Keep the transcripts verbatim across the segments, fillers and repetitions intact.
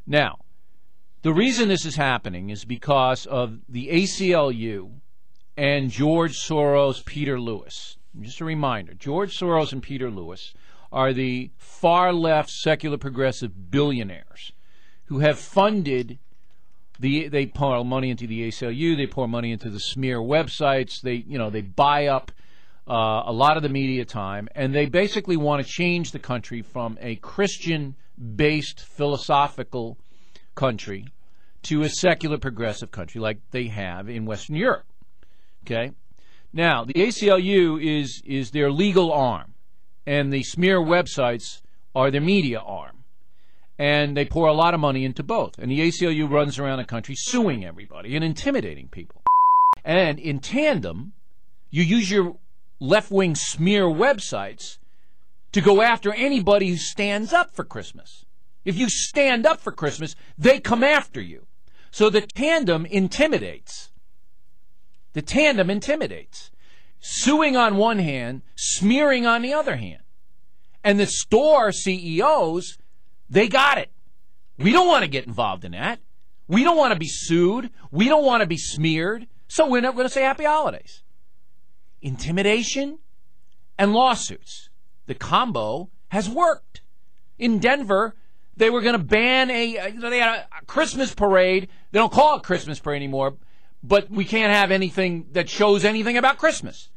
Now, the reason this is happening is because of the A C L U and George Soros, Peter Lewis. Just a reminder, George Soros and Peter Lewis are the far-left secular progressive billionaires who have funded the. They pour money into the A C L U. They pour money into the smear websites. They, you know, they buy up uh, a lot of the media time, and they basically want to change the country from a Christian-based philosophical country to a secular progressive country like they have in Western Europe. Okay? Now, the A C L U is is their legal arm, and the smear websites are their media arm. And they pour a lot of money into both. And the A C L U runs around the country suing everybody and intimidating people. And in tandem, you use your left-wing smear websites to go after anybody who stands up for Christmas. If you stand up for Christmas, they come after you. So the tandem intimidates. The tandem intimidates. Suing on one hand, smearing on the other hand. And the store C E Os, they got it. We don't want to get involved in that. We don't want to be sued. We don't want to be smeared. So we're not going to say Happy Holidays. Intimidation and lawsuits. The combo has worked. In Denver, they were going to ban a, you know, they had a Christmas parade. They don't call it Christmas parade anymore, but we can't have anything that shows anything about Christmas.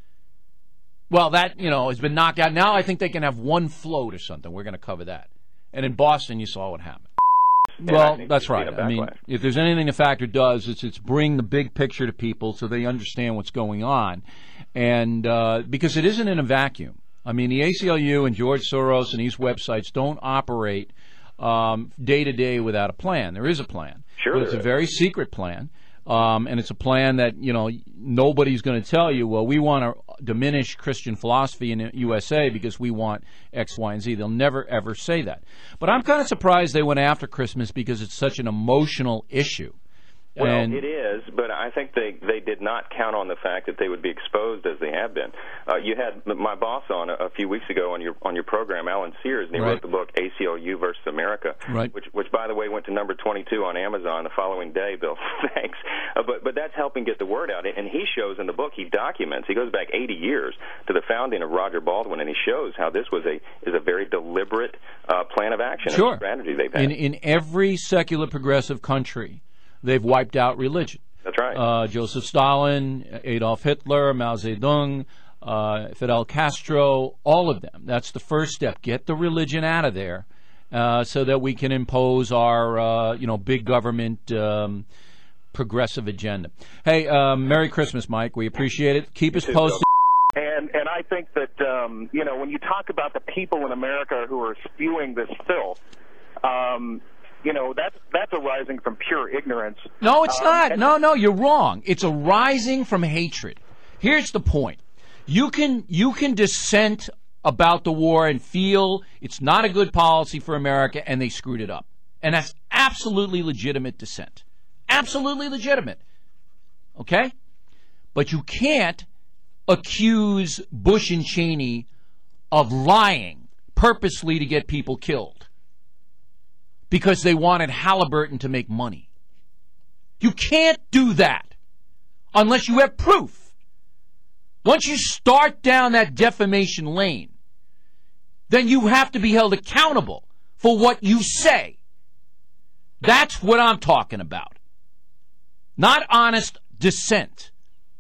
Well, that, you know, has been knocked out. Now I think they can have one float or something. We're going to cover that. And in Boston, you saw what happened. Yeah, well, that's right. I mean, if there's anything the factor does, it's it's bring the big picture to people so they understand what's going on. And uh, because it isn't in a vacuum. I mean, the A C L U and George Soros and these websites don't operate um, day to day without a plan. There is a plan. Sure, but it's a is. very secret plan. Um, and it's a plan that, you know, nobody's going to tell you, well, we want to diminish Christian philosophy in the U S A because we want X, Y, and Z. They'll never, ever say that. But I'm kind of surprised they went after Christmas because it's such an emotional issue. Well, and it is, but I think they, they did not count on the fact that they would be exposed as they have been. Uh, you had my boss on a, a few weeks ago on your on your program, Alan Sears, and he right. wrote the book A C L U versus America, right. which, which, by the way, went to number twenty-two on Amazon the following day, Bill. Thanks. Uh, but, but that's helping get the word out. And he shows in the book, he documents, he goes back eighty years to the founding of Roger Baldwin, and he shows how this was a is a very deliberate uh, plan of action sure. and strategy they've had. In, in every secular progressive country, they've wiped out religion. That's right. Uh, Joseph Stalin, Adolf Hitler, Mao Zedong, uh, Fidel Castro, all of them. That's the first step. Get the religion out of there uh, so that we can impose our, uh, you know, big government um, progressive agenda. Hey, um, Merry Christmas, Mike. We appreciate it. Keep us posted. And and I think that, um, you know, when you talk about the people in America who are spewing this filth, um, you know, that's, that's arising from pure ignorance. No, it's um, not. No, no, you're wrong. It's arising from hatred. Here's the point. You can you can dissent about the war and feel it's not a good policy for America and they screwed it up. And that's absolutely legitimate dissent. Absolutely legitimate. Okay? But you can't accuse Bush and Cheney of lying purposely to get people killed because they wanted Halliburton to make money. You can't do that unless you have proof. Once you start down that defamation lane, then you have to be held accountable for what you say. That's what I'm talking about. Not honest dissent.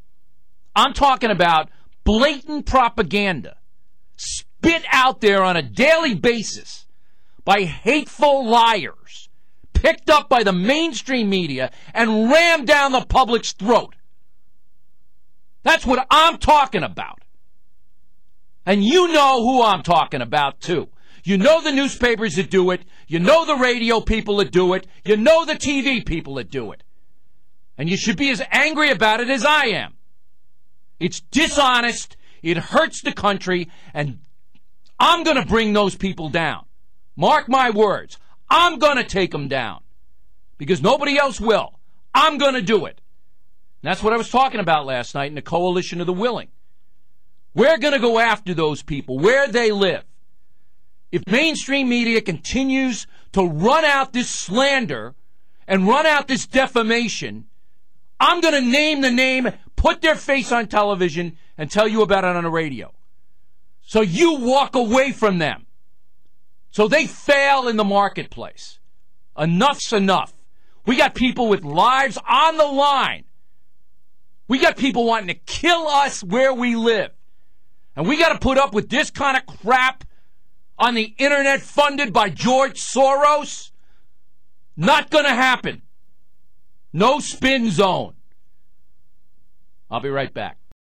I'm talking about blatant propaganda spit out there on a daily basis by hateful liars, picked up by the mainstream media and rammed down the public's throat. That's what I'm talking about. And you know who I'm talking about, too. You know the newspapers that do it. You know the radio people that do it. You know the T V people that do it. And you should be as angry about it as I am. It's dishonest. It hurts the country. And I'm going to bring those people down. Mark my words. I'm going to take them down. Because nobody else will. I'm going to do it. And that's what I was talking about last night in the Coalition of the Willing. We're going to go after those people where they live. if mainstream media continues to run out this slander and run out this defamation, I'm going to name the name, put their face on television, and tell you about it on the radio. So you walk away from them. So they fail in the marketplace. Enough's enough. We got people with lives on the line. We got people wanting to kill us where we live. And we got to put up with this kind of crap on the internet funded by George Soros? Not going to happen. No spin zone. I'll be right back.